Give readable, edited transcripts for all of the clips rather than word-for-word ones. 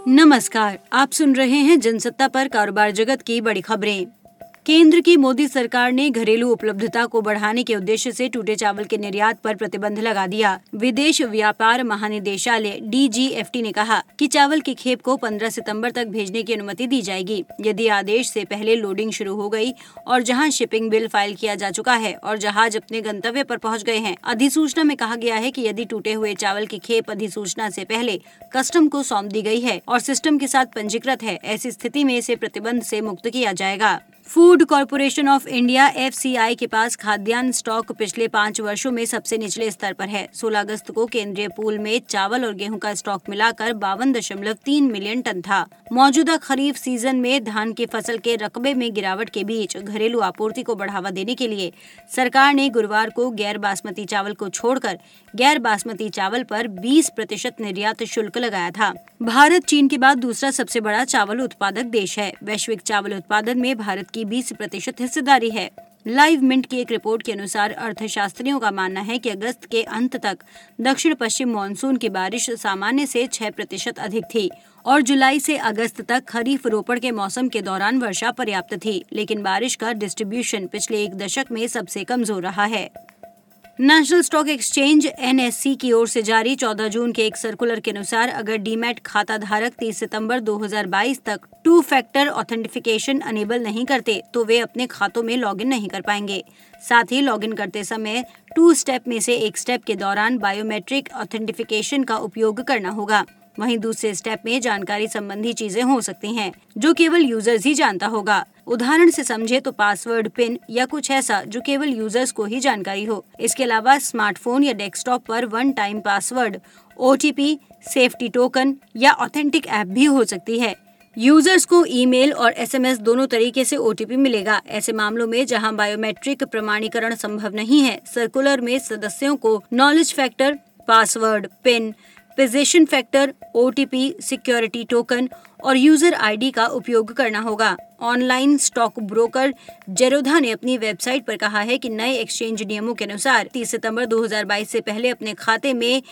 नमस्कार, आप सुन रहे हैं जनसत्ता पर कारोबार जगत की बड़ी खबरें। केंद्र की मोदी सरकार ने घरेलू उपलब्धता को बढ़ाने के उद्देश्य से टूटे चावल के निर्यात पर प्रतिबंध लगा दिया। विदेश व्यापार महानिदेशालय DGFT ने कहा कि चावल की खेप को 15 सितंबर तक भेजने की अनुमति दी जाएगी, यदि आदेश से पहले लोडिंग शुरू हो गई और जहां शिपिंग बिल फाइल किया जा चुका है और जहाज अपने गंतव्य पर पहुंच गए हैं। अधिसूचना में कहा गया है कि यदि टूटे हुए चावल की खेप अधिसूचना से पहले कस्टम को सौंप दी गई है और सिस्टम के साथ पंजीकृत है, ऐसी स्थिति में इसे प्रतिबंध से मुक्त किया जाएगा। Food corporation of India FCI के पास खाद्यान्न स्टॉक पिछले 5 वर्षों में सबसे निचले स्तर पर है। 16 अगस्त को केंद्रीय पूल में चावल और गेहूं का स्टॉक मिलाकर 52.3 मिलियन टन था। मौजूदा खरीफ सीजन में धान की फसल के रकबे में गिरावट के बीच घरेलू आपूर्ति को बढ़ावा देने के लिए सरकार ने गुरुवार को गैर बासमती चावल को छोड़कर गैर बासमती चावल पर 20% निर्यात शुल्क लगाया था। भारत चीन के बाद दूसरा सबसे बड़ा चावल उत्पादक देश है। वैश्विक चावल उत्पादन में भारत की 20% हिस्सेदारी है। लाइव मिंट की एक रिपोर्ट के अनुसार अर्थशास्त्रियों का मानना है कि अगस्त के अंत तक दक्षिण पश्चिम मानसून की बारिश सामान्य से 6% अधिक थी और जुलाई से अगस्त तक खरीफ रोपण के मौसम के दौरान वर्षा पर्याप्त थी, लेकिन बारिश का डिस्ट्रीब्यूशन पिछले एक दशक में सबसे कमजोर रहा है। नेशनल स्टॉक एक्सचेंज NSE की ओर से जारी 14 जून के एक सर्कुलर के अनुसार अगर डीमैट खाता धारक 30 सितंबर 2022 तक 2 फैक्टर ऑथेंटिफिकेशन अनेबल नहीं करते तो वे अपने खातों में लॉगिन नहीं कर पाएंगे। साथ ही लॉगिन करते समय 2 स्टेप में से एक स्टेप के दौरान बायोमेट्रिक ऑथेंटिफिकेशन का उपयोग करना होगा। वहीं दूसरे स्टेप में जानकारी संबंधी चीजें हो सकती हैं जो केवल यूजर्स ही जानता होगा। उदाहरण से समझे तो पासवर्ड, पिन या कुछ ऐसा जो केवल यूजर्स को ही जानकारी हो। इसके अलावा स्मार्टफोन या डेस्कटॉप पर 1 time password, OTP, safety token या ऑथेंटिक ऐप भी हो सकती है। यूजर्स को ईमेल और SMS दोनों तरीके से OTP मिलेगा। ऐसे मामलों में जहां बायोमेट्रिक प्रमाणीकरण संभव नहीं है, सर्कुलर में सदस्यों को knowledge factor, password, pin, position factor, OTP, security token और यूजर ID का उपयोग करना होगा। ऑनलाइन स्टॉक ब्रोकर जेरोधा ने अपनी वेबसाइट पर कहा है कि नए एक्सचेंज नियमों के अनुसार 30 सितंबर 2022 से पहले अपने खाते में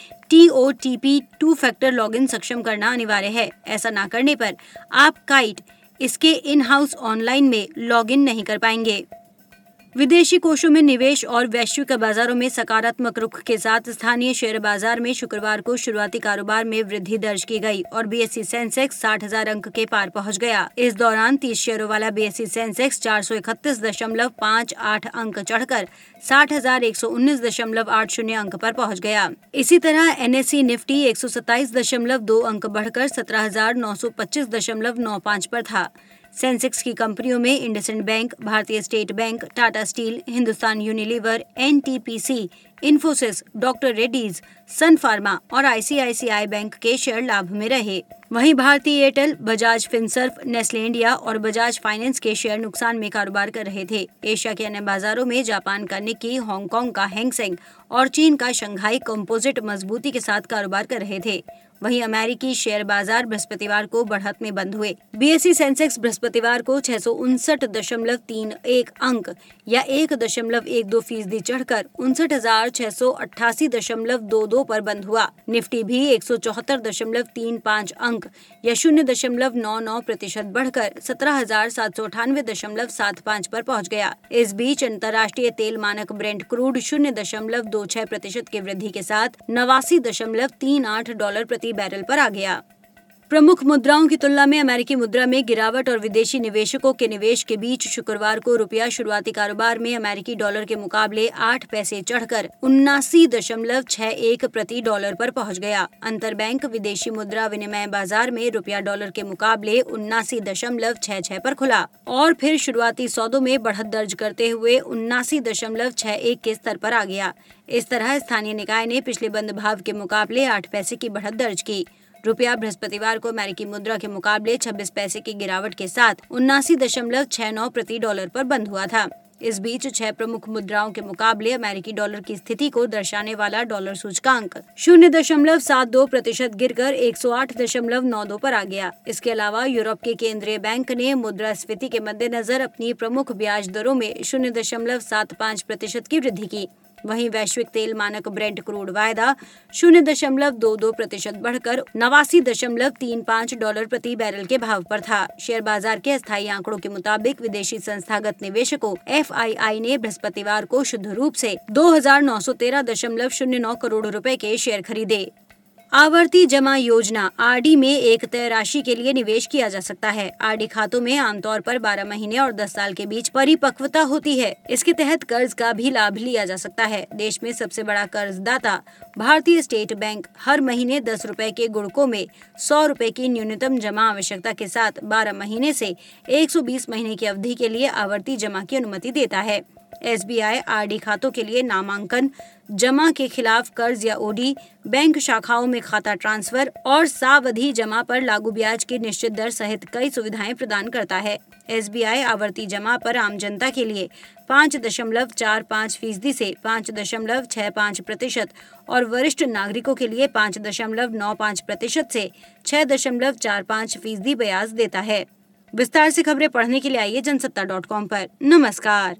TOTP 2 फैक्टर लॉगिन सक्षम करना अनिवार्य है। ऐसा न करने पर आप काइट इसके इन हाउस ऑनलाइन में लॉगिन नहीं कर पाएंगे। विदेशी कोषों में निवेश और वैश्विक बाजारों में सकारात्मक रुख के साथ स्थानीय शेयर बाजार में शुक्रवार को शुरुआती कारोबार में वृद्धि दर्ज की गई और BSE सेंसेक्स 60,000 अंक के पार पहुंच गया। इस दौरान 30 शेयरों वाला BSE सेंसेक्स 431.58 अंक चढ़कर 60,119.80 अंक पर पहुंच गया। इसी तरह NSE निफ्टी 127.2 अंक बढ़कर 17,925.95 पर था। सेंसेक्स की कंपनियों में IndusInd bank, Bharatiya state bank, Tata steel, Hindustan Unilever, NTPC, Infosys, doctor Reddy's, sun pharma और ICICI बैंक के शेयर लाभ में रहे। वहीं भारतीय एयरटेल, बजाज फिनसर्व, नेस्ले इंडिया और बजाज फाइनेंस के शेयर नुकसान में कारोबार कर रहे थे। एशिया के अन्य बाजारों में जापान का निक्की, हांगकांग का हैंगसेंग और चीन का शंघाई कंपोजिट मजबूती के साथ कारोबार कर रहे थे। वहीं अमेरिकी शेयर बाजार बृहस्पतिवार को बढ़त में बंद हुए। BSE सेंसेक्स बृहस्पतिवार को 659.31 अंक या 1.12% चढ़कर 59,688.22 पर बंद हुआ। निफ्टी भी 174.35 अंक या 0.99% बढ़कर 17,798.75 पर पहुंच गया। इस बीच अंतर्राष्ट्रीय तेल मानक ब्रेंट क्रूड 0.26% की वृद्धि के साथ $89.38 प्रति बैरल पर आ गया। प्रमुख मुद्राओं की तुलना में अमेरिकी मुद्रा में गिरावट और विदेशी निवेशकों के निवेश के बीच शुक्रवार को रुपया शुरुआती कारोबार में अमेरिकी डॉलर के मुकाबले 8 पैसे चढ़कर 79.61 प्रति डॉलर पर पहुंच गया। अंतरबैंक विदेशी मुद्रा विनिमय बाजार में रुपया डॉलर के मुकाबले 79.66 पर खुला और फिर शुरुआती सौदों में बढ़त दर्ज करते हुए 79.61 के स्तर पर आ गया। इस तरह स्थानीय निकाय ने पिछले बंद भाव के मुकाबले 8 पैसे की बढ़त दर्ज की। रुपया बृहस्पतिवार को अमेरिकी मुद्रा के मुकाबले 26 पैसे की गिरावट के साथ 79.69 प्रति डॉलर पर बंद हुआ था। इस बीच 6 प्रमुख मुद्राओं के मुकाबले अमेरिकी डॉलर की स्थिति को दर्शाने वाला डॉलर सूचकांक 0.72% गिरकर 108.92 पर आ गया। इसके अलावा यूरोप के केंद्रीय बैंक ने मुद्रास्फीति के मद्देनजर अपनी प्रमुख ब्याज दरों में 0.75% की वृद्धि की। वहीं वैश्विक तेल मानक ब्रेंट क्रूड वायदा 0.22% बढ़कर $89.35 प्रति बैरल के भाव पर था। शेयर बाजार के अस्थायी आंकड़ों के मुताबिक विदेशी संस्थागत निवेशकों FII ने बृहस्पतिवार को शुद्ध रूप से 2,913.09 करोड़ रुपए के शेयर खरीदे। आवर्ती जमा योजना RD में एक तय राशि के लिए निवेश किया जा सकता है। RD खातों में आमतौर पर 12 महीने और 10 साल के बीच परिपक्वता होती है। इसके तहत कर्ज का भी लाभ लिया जा सकता है। देश में सबसे बड़ा कर्जदाता भारतीय स्टेट बैंक हर महीने 10 रुपए के गुणकों में 100 रुपए की न्यूनतम जमा आवश्यकता के साथ 12 महीने से 120 महीने की अवधि के लिए आवर्ती जमा की अनुमति देता है। SBI RD खातों के लिए नामांकन, जमा के खिलाफ कर्ज या OD, बैंक शाखाओं में खाता ट्रांसफर और सावधि जमा पर लागू ब्याज की निश्चित दर सहित कई सुविधाएं प्रदान करता है। SBI आवर्ती जमा पर आम जनता के लिए 5.45% से 5.65% और वरिष्ठ नागरिकों के लिए 5.95% से 6.45% ब्याज देता है। विस्तार से खबरें पढ़ने के लिए आइए जनसत्ता.com पर। नमस्कार।